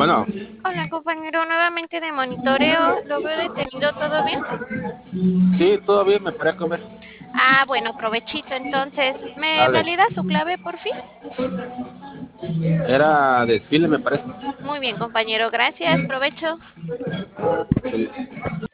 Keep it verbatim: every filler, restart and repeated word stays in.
Bueno, Hola, compañero, nuevamente de monitoreo. ¿Lo veo detenido? ¿Todo bien? sí, todo bien, me paré a comer. Ah, bueno, provechito. Entonces, ¿me Dale, valida su clave, por fin? era desfile, me parece. Muy bien, compañero, gracias. Provecho. Sí.